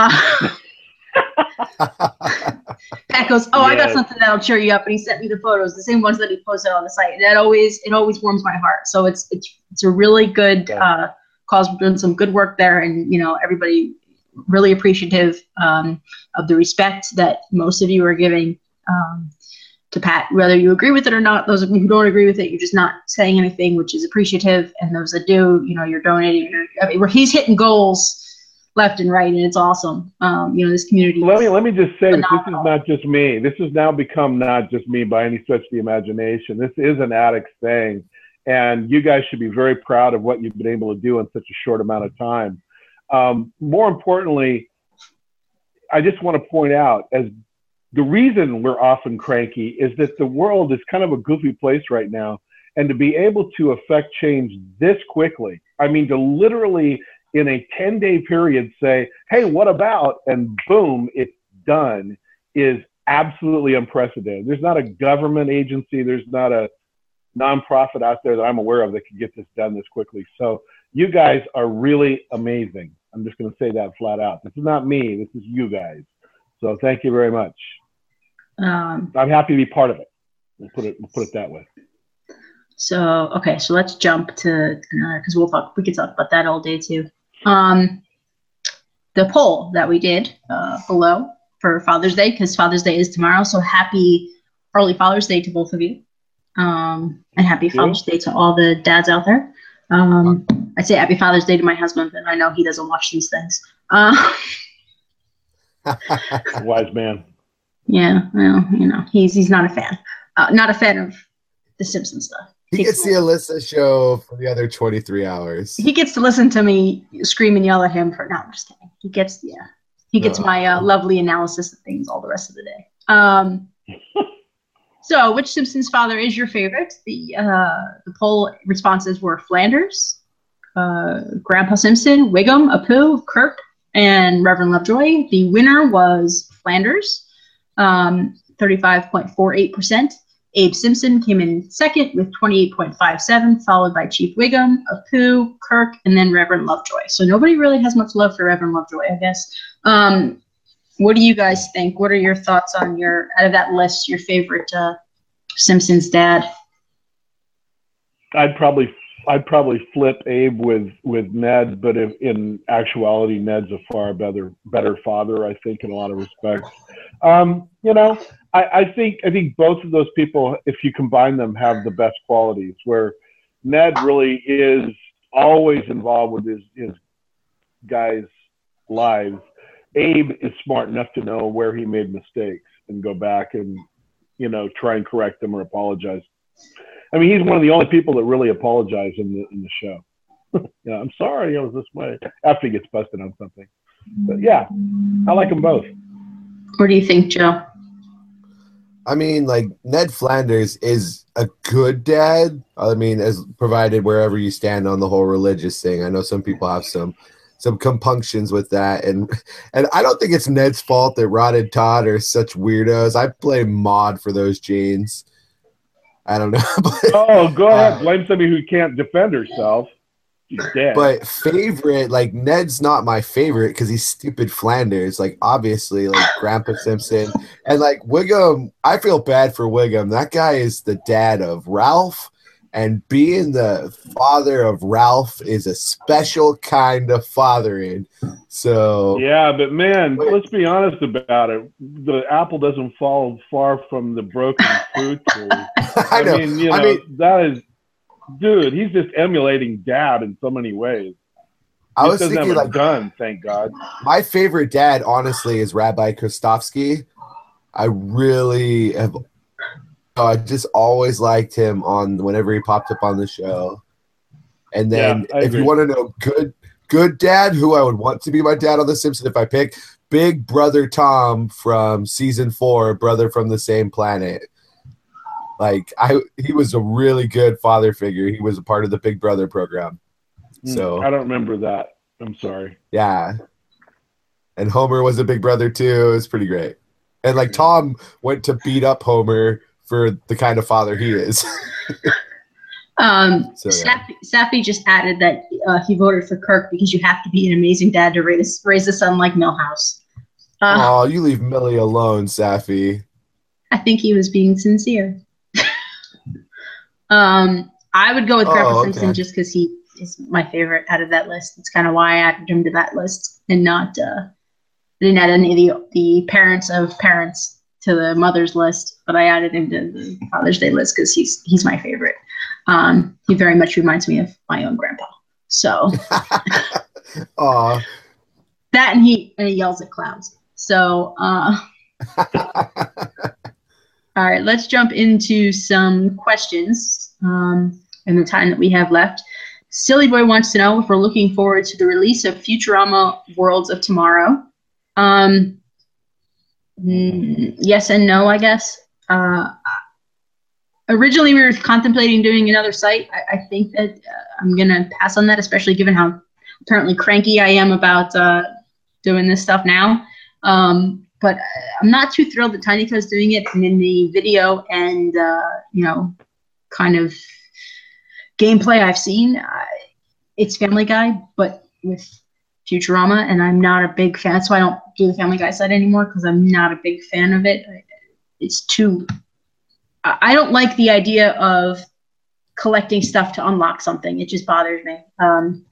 Pat goes, I got something that'll cheer you up, and he sent me the photos, the same ones that he posted on the site. And it always warms my heart. So it's a really good cause. We're doing some good work there, and everybody really appreciative of the respect that most of you are giving to Pat, whether you agree with it or not. Those of you who don't agree with it, you're just not saying anything, which is appreciative. And those that do, you're donating. He's hitting goals left and right, and it's awesome. This community. Let me just say that this is not just me. This has now become not just me by any stretch of the imagination. This is an Addicts thing, and you guys should be very proud of what you've been able to do in such a short amount of time. More importantly, I just want to point out, as the reason we're often cranky is that the world is kind of a goofy place right now, and to be able to affect change this quickly, I mean, to literally in a 10-day period say, hey, what about, and boom, it's done, is absolutely unprecedented. There's not a government agency, there's not a nonprofit out there that I'm aware of that can get this done this quickly. So you guys are really amazing. I'm just going to say that flat out. This is not me, this is you guys. So thank you very much. I'm happy to be part of it. We'll put it that way. So, okay, so let's jump to another, because we could talk about that all day too. The poll that we did below for Father's Day, because Father's Day is tomorrow. So happy early Father's Day to both of you. And happy Father's Day to all the dads out there. I say happy Father's Day to my husband, but I know he doesn't watch these things. Wise man. Yeah, well, he's not a fan. Not a fan of the Simpsons stuff. He gets the Alyssa show for the other 23 hours. He gets to listen to me scream and yell at him for. No, I'm just kidding. He gets my lovely analysis of things all the rest of the day. So, which Simpsons father is your favorite? The poll responses were Flanders, Grandpa Simpson, Wiggum, Apu, Kirk, and Reverend Lovejoy. The winner was Flanders. 35.48%. Abe Simpson came in second with 28.57, followed by Chief Wiggum, Apu, Kirk, and then Reverend Lovejoy. So nobody really has much love for Reverend Lovejoy, I guess. What do you guys think? What are your thoughts on out of that list, your favorite Simpson's dad? I'd probably flip Abe with Ned, but in actuality, Ned's a far better father, I think, in a lot of respects. I think both of those people, if you combine them, have the best qualities. Where Ned really is always involved with his guys' lives. Abe is smart enough to know where he made mistakes and go back and try and correct them or apologize. I mean, he's one of the only people that really apologize in the show. Yeah, I'm sorry I was this way after he gets busted on something. But yeah, I like them both. What do you think, Joe? I mean, like, Ned Flanders is a good dad. I mean, as provided wherever you stand on the whole religious thing. I know some people have some compunctions with that, and I don't think it's Ned's fault that Rod and Todd are such weirdos. I blame Maude for those genes. I don't know. But, go ahead. Blame somebody who can't defend herself. She's dead. But favorite, like, Ned's not my favorite because he's stupid Flanders. Like, obviously, like Grandpa Simpson. And, like, Wiggum, I feel bad for Wiggum. That guy is the dad of Ralph. And being the father of Ralph is a special kind of fathering. So yeah, but man, let's be honest about it. The apple doesn't fall far from the broken fruit tree. I know. That is, dude. He's just emulating Dad in so many ways. I was thinking, like, gun, thank God. My favorite dad, honestly, is Rabbi Kostovsky. I really have. I just always liked him on whenever he popped up on the show. And then if you want to know good dad, who I would want to be my dad on The Simpsons if I pick, Big Brother Tom from season 4, Brother from the Same Planet. Like, he was a really good father figure. He was a part of the Big Brother program. So I don't remember that. I'm sorry. Yeah. And Homer was a big brother too. It was pretty great. And like Tom went to beat up Homer for the kind of father he is. Safi just added that he voted for Kirk because you have to be an amazing dad to raise a son like Milhouse. Oh, you leave Millie alone, Safi. I think he was being sincere. I would go with Grandpa Simpson just because he is my favorite out of that list. It's kind of why I added him to that list and not didn't add any of the parents of parents to the mother's list, but I added him to the Father's Day list because he's my favorite. He very much reminds me of my own grandpa. So Aw. That and he yells at clouds. So all right, let's jump into some questions in the time that we have left. Silly Boy wants to know if we're looking forward to the release of Futurama Worlds of Tomorrow. Yes and no, I guess. Originally, we were contemplating doing another site. I think that I'm going to pass on that, especially given how apparently cranky I am about doing this stuff now. But I'm not too thrilled that TinyCo's doing it. And in the video and, kind of gameplay I've seen, it's Family Guy, but with Futurama, and I'm not a big fan. That's why I don't do the Family Guy site anymore, because I'm not a big fan of it. It's too... I don't like the idea of collecting stuff to unlock something. It just bothers me. And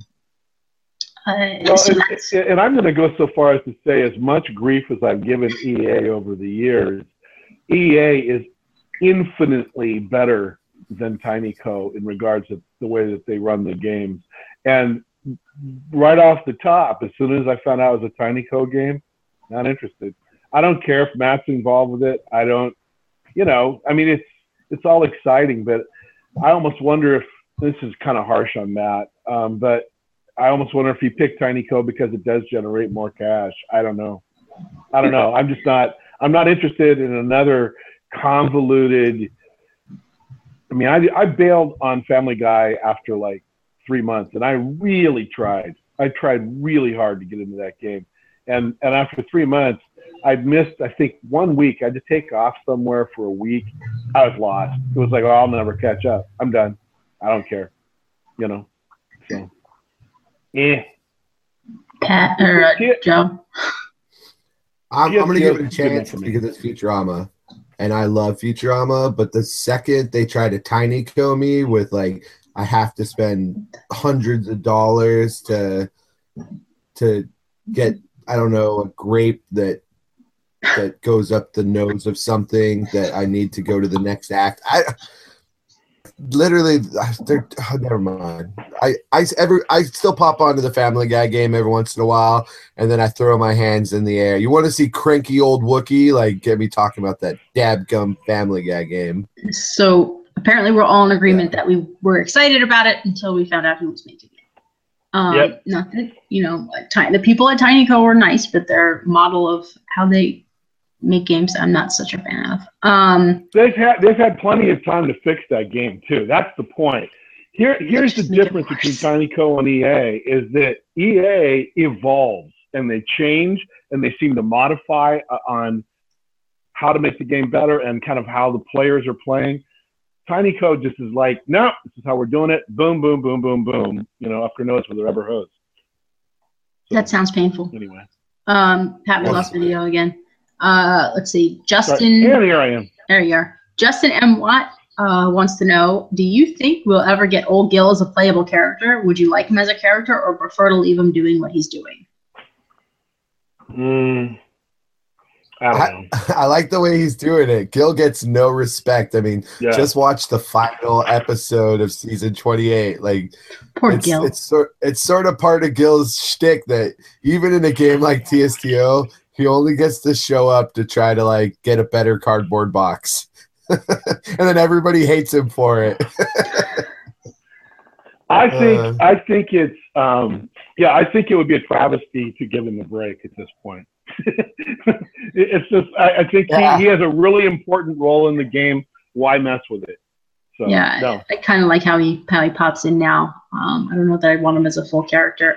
I'm going to go so far as to say, as much grief as I've given EA over the years, EA is infinitely better than TinyCo in regards to the way that they run the games. And right off the top, as soon as I found out it was a TinyCo game, not interested. I don't care if Matt's involved with it. I don't, I mean, it's all exciting, but I almost wonder if, this is kind of harsh on Matt, but I almost wonder if he picked TinyCo because it does generate more cash. I don't know. I'm not interested in another convoluted. I mean, I bailed on Family Guy after like 3 months, and I really tried. I tried really hard to get into that game. And after 3 months, I'd missed, I think, 1 week. I had to take off somewhere for a week. I was lost. It was like, oh, I'll never catch up. I'm done. I don't care. You know? So, Pat or Joe? I'm going to give it a chance because it's Futurama. And I love Futurama. But the second they try to tiny kill me with, like, I have to spend hundreds of dollars to get, I don't know, a grape that goes up the nose of something that I need to go to the next act. Never mind. I still pop onto the Family Guy game every once in a while, and then I throw my hands in the air. You want to see cranky old Wookiee? Like, get me talking about that dabgum Family Guy game. So apparently we're all in agreement that we were excited about it until we found out who was making it. Yep. Not that, the people at TinyCo were nice, but their model of how they make games, I'm not such a fan of. They've had plenty of time to fix that game too. That's the point. Here's the difference between TinyCo and EA is that EA evolves and they change and they seem to modify on how to make the game better and kind of how the players are playing. TinyCo just is like, no, this is how we're doing it. Boom, boom, boom, boom, boom. Up your nose with a rubber hose. So, that sounds painful. Anyway. Pat, we lost video again. Let's see. Justin. And here I am. There you are. Justin M. Watt wants to know, do you think we'll ever get Old Gil as a playable character? Would you like him as a character or prefer to leave him doing what he's doing? I like the way he's doing it. Gil gets no respect. I mean, just watch the final episode of season 28. Like, poor Gil. It's sort of part of Gil's shtick that even in a game like TSTO, he only gets to show up to try to, like, get a better cardboard box. And then everybody hates him for it. I think it's I think it would be a travesty to give him a break at this point. It's just I think he has a really important role in the game. Why mess with it? So, I kind of like how he pops in now. I don't know that I'd want him as a full character.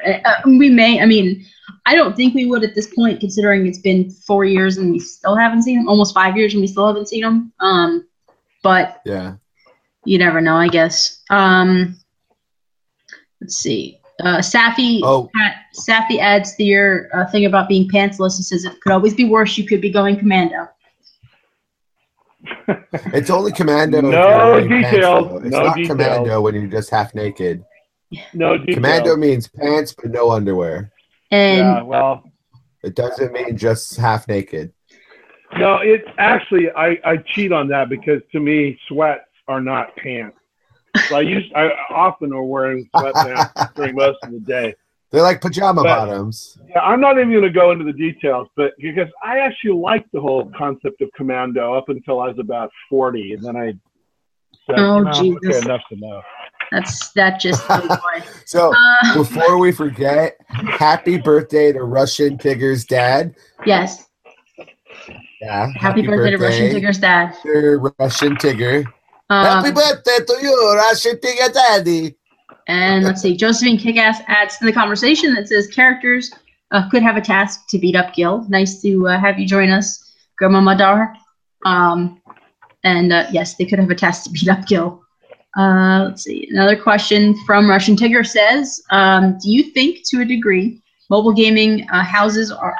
I don't think we would at this point, considering it's been 4 years and we still haven't seen him. Almost 5 years and we still haven't seen him. But yeah, you never know, I guess. Let's see. Safi adds your thing about being pantsless. He says it could always be worse. You could be going commando. It's only commando. No details. It's not commando when you're just half naked. No details. Commando means pants but no underwear. And it doesn't mean just half naked. No, it's actually I cheat on that because to me sweats are not pants. So I often are wearing sweatpants during most of the day. They're like pajama bottoms. Yeah, I'm not even going to go into the details, but because I actually liked the whole concept of commando up until I was about 40, and then I said, Jesus. Okay, enough's enough. That just. So before we forget, happy birthday to Russian Tigger's dad. Yes. Yeah. Happy birthday to Russian Tigger's dad. Russian Tigger. Happy birthday to you, Russian Tigger daddy. And let's see, Josephine Kickass adds to the conversation that says characters could have a task to beat up Gil. Nice to have you join us, Grandma Madar. Yes, they could have a task to beat up Gil. Let's see, another question from Russian Tigger says, do you think to a degree mobile gaming houses are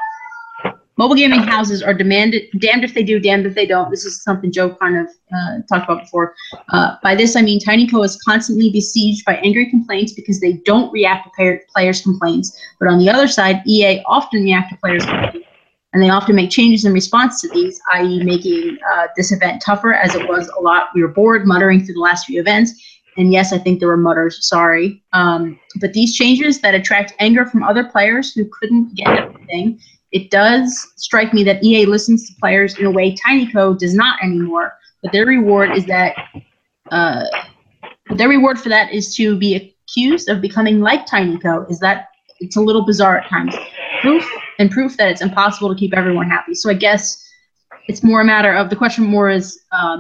damned if they do, damned if they don't? This is something Joe kind of talked about before. By this, I mean TinyCo is constantly besieged by angry complaints because they don't react to players' complaints. But on the other side, EA often react to players' complaints, and they often make changes in response to these, i.e. making this event tougher, as it was a lot. We were bored, muttering through the last few events. And yes, I think there were mutters, sorry. But these changes that attract anger from other players who couldn't get everything, it does strike me that EA listens to players in a way TinyCo does not anymore. But their reward is that their reward for that is to be accused of becoming like TinyCo. Is that it's a little bizarre at times. Proof that it's impossible to keep everyone happy. So I guess it's more a matter of the question more is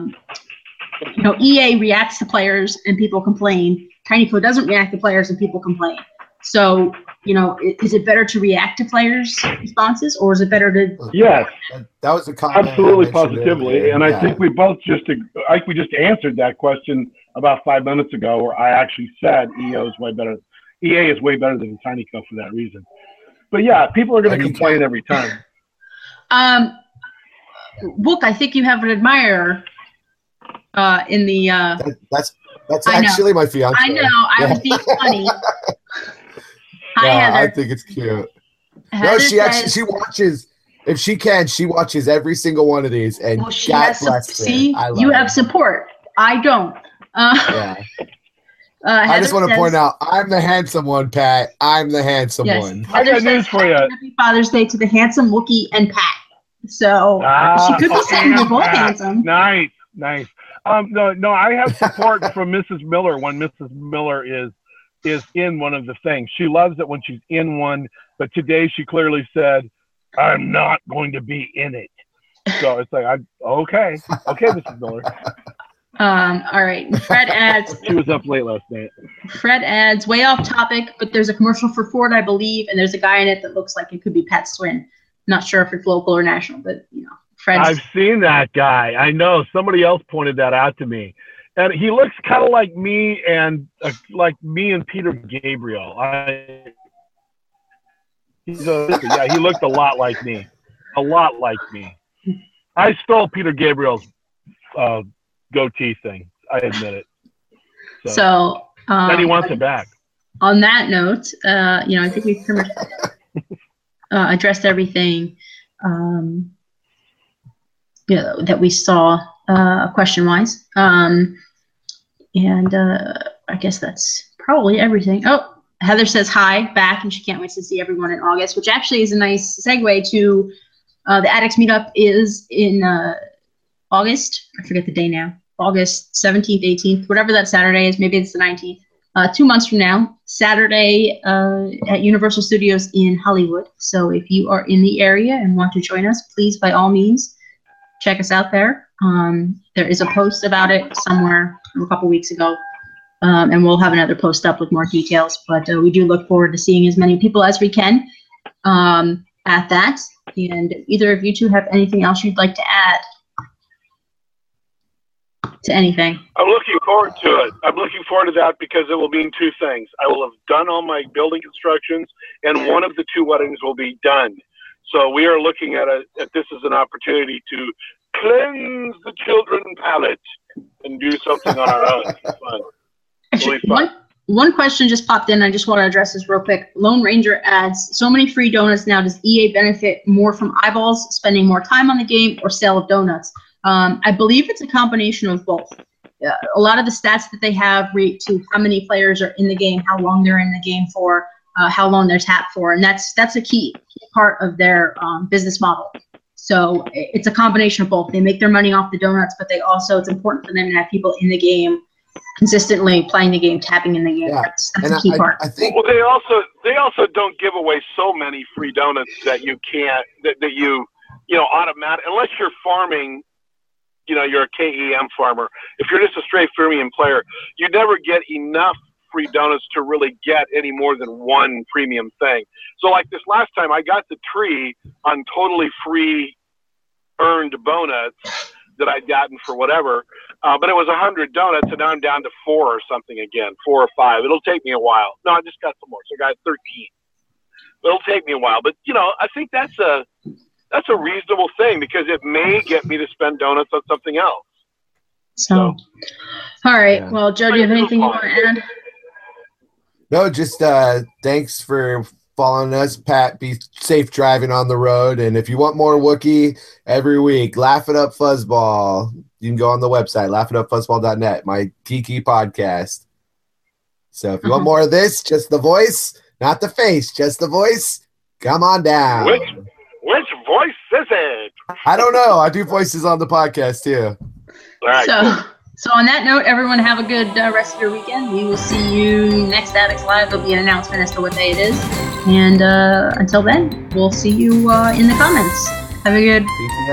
EA reacts to players and people complain. TinyCo doesn't react to players and people complain. So is it better to react to players' responses, or is it better to? Yes, that was a comment. Absolutely, positively, and I think we both just answered that question about 5 minutes ago, where I actually said EA is way better than TinyCo for that reason. But yeah, people are going to complain every time. Book, I think you have an admirer in the. That's actually my fiance. I know. I was being funny. Hi, yeah, Heather. I think it's cute. No, she watches. If she can, she watches every single one of these. And God bless her. See, you have support. I don't. Yeah. I just want to point out, I'm the handsome one, Pat. I'm the handsome one. I got news for you. Happy Father's Day to the handsome Wookie and Pat. So she could be saying we're both handsome. Nice. No, I have support from Mrs. Miller when Mrs. Miller is in one of the things. She loves it when she's in one, but today she clearly said, I'm not going to be in it. So it's like, okay, Mrs. Miller. All right. Fred adds. She was up late last night. Fred adds, way off topic, but there's a commercial for Ford, I believe, and there's a guy in it that looks like it could be Pat Swin. Not sure if it's local or national, but Fred's. I've seen that guy. I know somebody else pointed that out to me, and he looks kind of like me and Peter Gabriel. He looked a lot like me. I stole Peter Gabriel's goatee thing. I admit it. So then he wants it back. On that note, I think we've pretty much addressed everything that we saw question-wise. And I guess that's probably everything. Oh, Heather says hi back, and she can't wait to see everyone in August, which actually is a nice segue to the Addicts meetup is in August. I forget the day now. August 17th, 18th, whatever that Saturday is. Maybe it's the 19th. 2 months from now, Saturday at Universal Studios in Hollywood. So if you are in the area and want to join us, please, by all means, check us out there. There is a post about it somewhere a couple weeks ago. And we'll have another post up with more details. But we do look forward to seeing as many people as we can at that. And either of you two have anything else you'd like to add to anything? I'm looking forward to it. I'm looking forward to that because it will mean two things. I will have done all my building constructions, and one of the two weddings will be done. So we are looking at this as an opportunity to cleanse the children palate and do something on our own. It's fun. Actually, one question just popped in. I just want to address this real quick. Lone Ranger adds, so many free donuts now. Does EA benefit more from eyeballs, spending more time on the game, or sale of donuts? I believe it's a combination of both. A lot of the stats that they have relate to how many players are in the game, how long they're in the game for, how long they're tapped for, and that's a key part of their business model. So it's a combination of both. They make their money off the donuts, but it's important for them to have people in the game consistently playing the game, tapping in the game. Yeah. That's a key part. I think. Well, they also don't give away so many free donuts that you can't that you automatic unless you're farming. You're a KEM farmer. If you're just a straight premium player, you never get enough free donuts to really get any more than one premium thing. So like this last time, I got the tree on totally free earned donuts that I'd gotten for whatever, but it was 100 donuts, and now I'm down to 4 or something again, 4 or 5. It'll take me a while. No, I just got some more, so I got 13. It'll take me a while, but I think that's a reasonable thing because it may get me to spend donuts on something else. So all right. Yeah. Well, Joe, do you have anything you want to add? No, just thanks for following us, Pat. Be safe driving on the road. And if you want more Wookiee every week, Laugh It Up Fuzzball. You can go on the website, laughitupfuzzball.net, my Kiki podcast. So if you want more of this, just the voice, not the face, just the voice, come on down. Which voice is it? I don't know. I do voices on the podcast too. All right. So on that note, everyone have a good rest of your weekend. We will see you next Addicts Live. There'll be an announcement as to what day it is. And until then, we'll see you in the comments. Have a good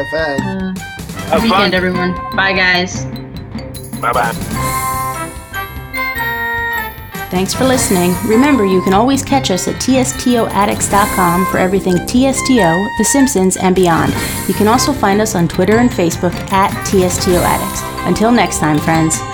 weekend, everyone. Bye, guys. Bye-bye. Thanks for listening. Remember, you can always catch us at tstoaddicts.com for everything TSTO, The Simpsons, and beyond. You can also find us on Twitter and Facebook at TSTOaddicts. Until next time, friends.